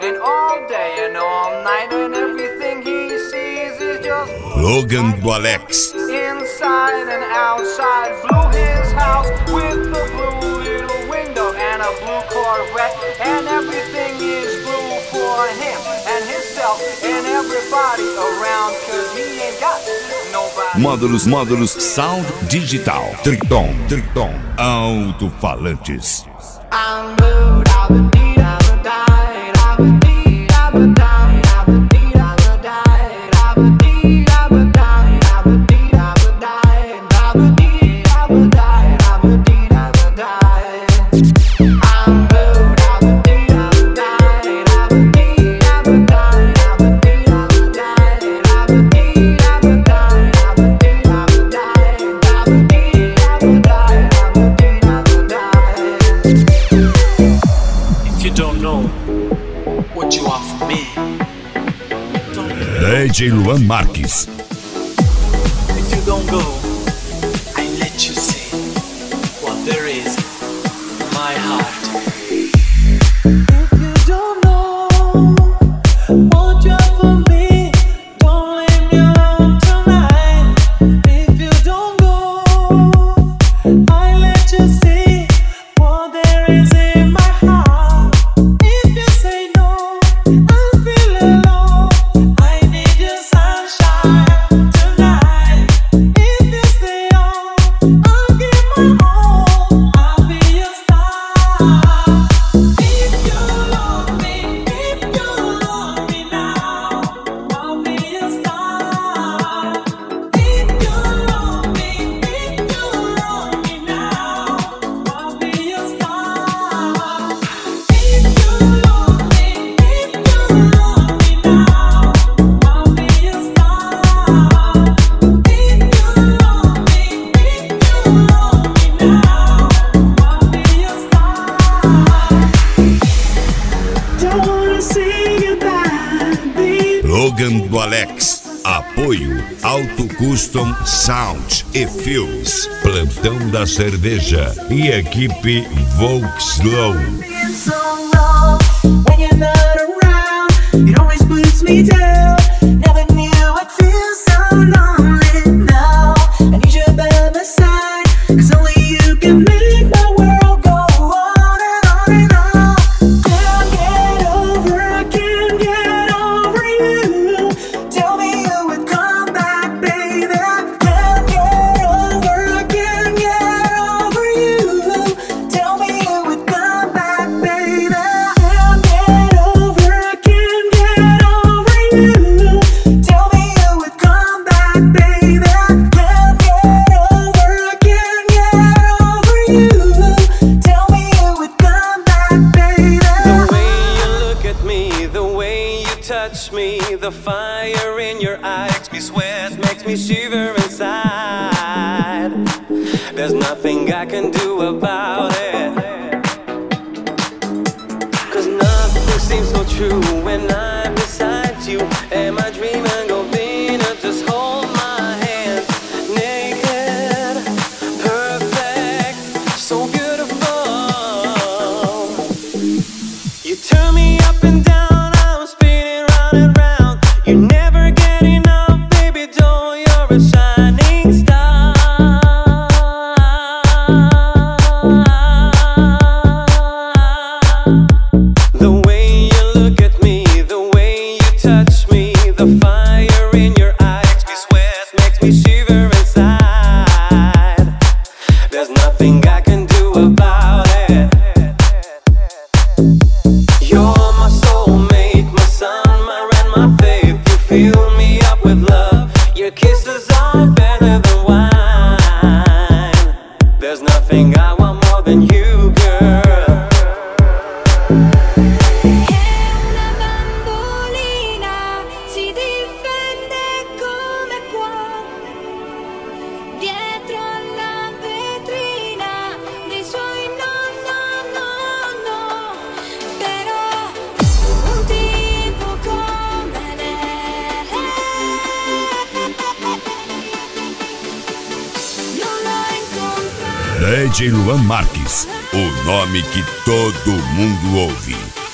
and all day and all night, and everything he sees is just Logan do Alex. inside and outside. Blew his house with a blue little window and a blue Corvette, and everything is blue for him and himself and everybody around, cause he ain't got nobody. Módulos Sound Digital. Triton, alto-falantes. I'm blue, I'm dee, I'm died, I'm dee, I'm died, I'm dee, I'm died, I'm dee, I'm died, I'm dee, I'm died, I'm dee, I'm died, I'm dee, I'm died. I'm blue, I'm dee, I'm died, I'm dee, I'm died, I'm dee, I'm died, I'm dee, I'm died, I'm dee, I'm died, I'm dee, I'm died, I'm dee, I'm died. If you don't know what you are for me, DJ Luan Marques. if you don't go, I let you see what there is in my heart. If you don't know what you are for me, don't leave me alone tonight. If you don't go, I let you see what there is in my heart. If you say no, I'll feel alone. I need your sunshine tonight. If you stay on, I'll give my all. I'll be your star. If you love me now, I'll be your star. If you love me now, I'll be your star. If you love me now, I'll be your star. If you love me now, I'll be your star. Don't wanna see you die, Logan do Alex. Apoio Auto Custom Sound e Fios. Plantão da Cerveja e equipe Volkslow. Being so wrong when you're not around, it always puts me down. Never knew I'd feel so lonely now. I need you by my side, cause only you can make my world go on and on and on. Can't get over, I can't get over you. Tell me you would come back, baby. Can't get over, I can't get over you. Tell me you would come back, baby. Can't get over, I can't get over you. Tell me you would come back, baby. Can't get over, I can't get over you. Tell me you would come back, baby. The way you look at me, the way you touch me, the fire in your eyes makes me sweat, makes me shiver inside. There's nothing I can do about it, cause nothing seems so true when I'm beside you. Am I dreaming of Venus? Just hold my hand. Naked, perfect, so beautiful. You turn me up and down, I'm spinning round and round. You never get enough, baby doll, you're a shining star. The way you look at me, the way you touch me, the fire in your eyes makes me sweat, makes me shiver inside. There's nothing I can do about it. You're my soulmate, my sun, my rain, my faith. You fill me up with love. Your kisses are better than wine. There's nothing I want more than you, girl. È una bambolina, si difende come può, dietro alla vetrina dei suoi no, no, no, no. Però un tipo come lei non l'ho incontrato. DJ Luan Marques. O nome que todo mundo ouve.